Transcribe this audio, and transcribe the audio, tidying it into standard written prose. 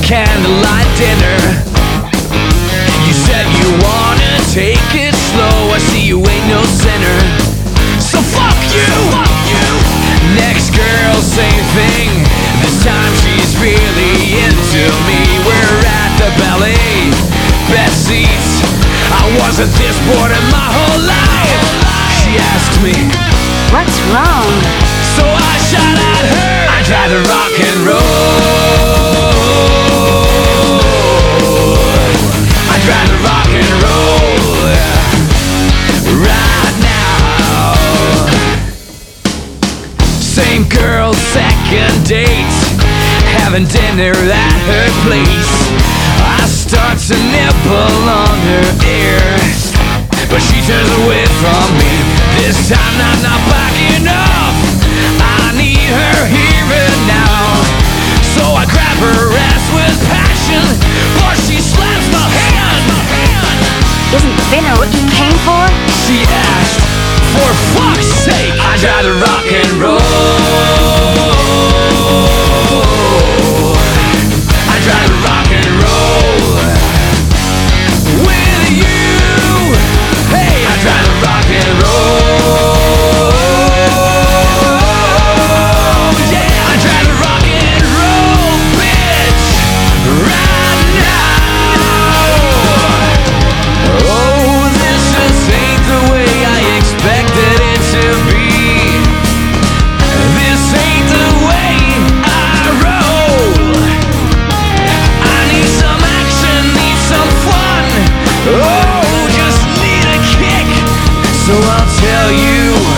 candlelight dinner. You said you wanna take it slow. I see you ain't no sinner. So fuck you! Next girl, same thing. This time she's really into me. We're at the ballet, best seats. I wasn't this bored in my whole life. She asked me, what's wrong? so I shot at her. I'd rather rock and roll. I'd rather rock and roll right now. Same girl, second date, having dinner at her place. I start to nibble on her ear, but she turns away from me. This time I'm not backing up. I need her here and now. So I grab her ass with passion, but she slaps my hand. Isn't dinner what you came for? She asked, for fuck's sake, I'd rather rock and roll. I'd rather rock and roll with you. Hey, I'd rather rock and roll. Yeah, I'd rather rock and roll, bitch, right now. Oh, this just ain't the way I expected it to be. This ain't the way I roll. I need some action, need some fun. Oh, just need a kick. So I'll tell you